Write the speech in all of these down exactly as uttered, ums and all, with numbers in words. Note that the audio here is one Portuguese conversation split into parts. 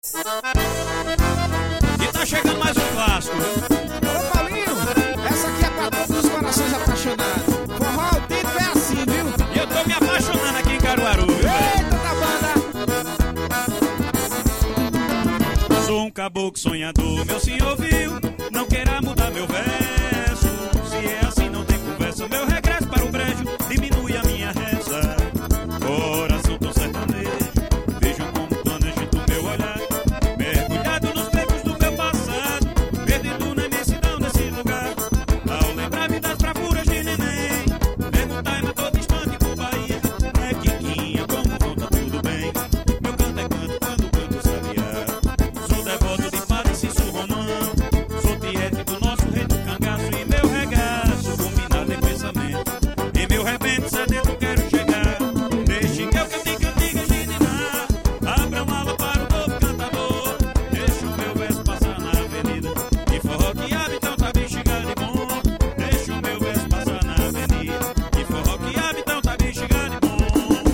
E tá chegando mais um clássico. Ô Paulinho, essa aqui é pra todos os corações apaixonados. Forró autêntico é assim, viu? E eu tô me apaixonando aqui em Caruaru, viu? Eita, da banda. Sou um caboclo sonhador, meu senhor viu? Não queira mudar meu verso. Se é assim não tem conversa, meu regresso para o brejo diminui a minha reza. Coração tão sertanejo, vejo como planejo do meu olhar, mergulhado nos becos do meu passado, perdido na imensidão desse lugar. Ao lembrar-me das bravuras de neném, perguntar mas tô distante por Bahia. É Quiquinha, como vão, tá tudo bem? Meu canto é canto quando canto sabiá. Sou devoto de Padre Cício Romão, sou tiete do nosso rei do cangaço. E meu regaço combinado em pensamento, em meu rebento sedento quero chegar. Deixe que eu cante cantiga gininá, abra uma ala para o novo cantador. Deixa o meu verso passar na avenida e forró que abre então tá bexiga de bom. Deixa o meu verso passar na avenida e forró que abre então tá bexiga de bom.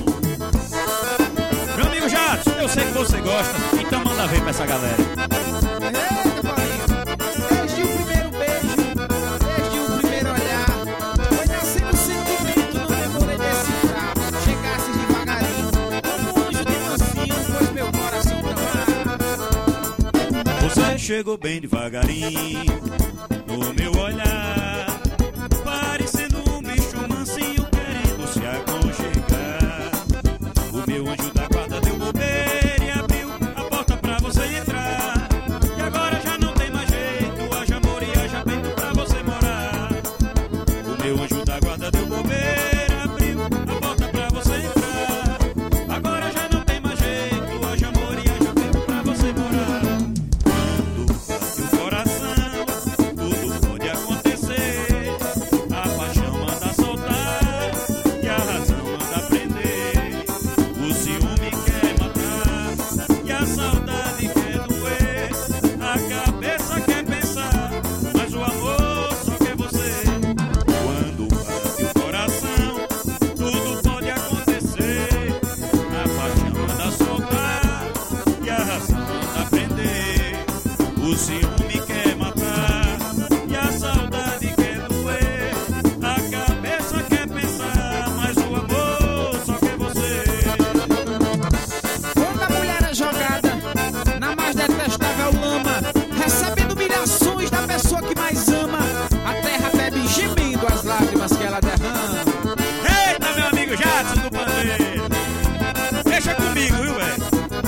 Meu amigo Jadson, eu sei que você gosta, então manda ver pra essa galera. Eita, Paulinho, desde o primeiro beijo, desde o primeiro olhar, foi nascendo o sentimento, não demorei decifrar. Chegasse devagarinho, como um anjo de mansinho, pois meu coração pra lá. Você chegou bem devagarinho no meu olhar, parecendo um bicho mansinho querendo se aconchegar. O meu anjo da guarda deu bobeira e abriu a porta pra você entrar. E agora já não tem mais jeito, haja amor e haja peito pra você morar. O meu anjo da guarda deu bobeira, abriu a porta pra você entrar. Agora já não tem mais jeito, haja amor e haja peito pra você morar. Quando bate o coração, tudo pode acontecer. A paixão manda soltar e a razão manda prender. O ciúme quer matar e a saudade quer doer. A cabeça quer pensar, mas o amor só quer você. Quando bate o coração, tudo pode acontecer. A paixão manda soltar e a razão manda prender. O ciúme quer matar e a saudade quer doer. A cabeça quer pensar, mas o amor só quer você. Quando a mulher é jogada na mais detestável lama, recebendo humilhações da pessoa que mais ama, a terra bebe gemendo as lágrimas que ela derrama. Eita, meu amigo Jadson do Pandeiro, deixa comigo, viu, velho?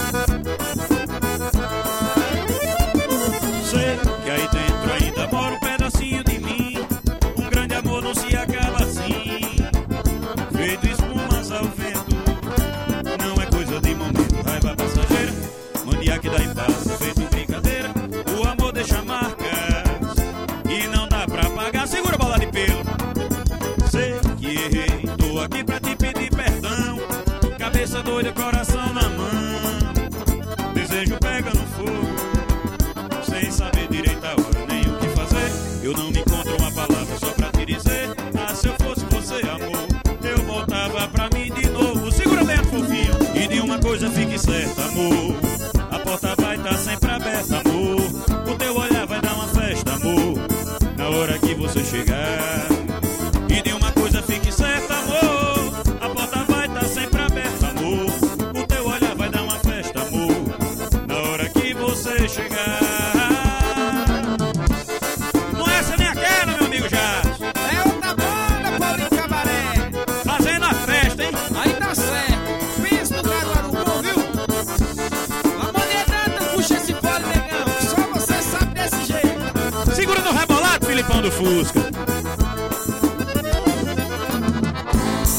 Sei que aí dentro ainda mora um pedacinho de mim. Um grande amor não se acaba assim, feito espumas ao vento. Não é coisa de momento, raiva passageira, mania que dá em paz, feito brincadeira. O amor deixa marcas e não dá pra apagar. Segura a bola de pelo. Sei que errei, tô aqui pra te pedir perdão. Cabeça doida, coração na mão, desejo pega no fogo, sem saber direito a hora nem o que fazer. Eu não me encontro uma palavra só pra te dizer. Ah, se eu fosse você, amor, eu voltava pra mim de novo. Segura bem, fofinho, e de uma coisa fique certa, amor, a porta vai tá sempre aberta, amor. O teu olhar vai dar uma festa, amor, na hora que você chegar. E de uma coisa fique certa, amor, a porta vai tá sempre aberta, amor. O teu olhar vai dar uma festa, amor, na hora que você chegar. Não é essa nem aquela, meu amigo Jadson. É outra banda, Paulinho Cabaré. Fazendo a festa, hein? Aí tá certo. Pensa no Caruaru, bom, viu? A maneirada puxa esse fole, negão. Só você sabe desse jeito. Segura no rebolado, Filipão do Fusca.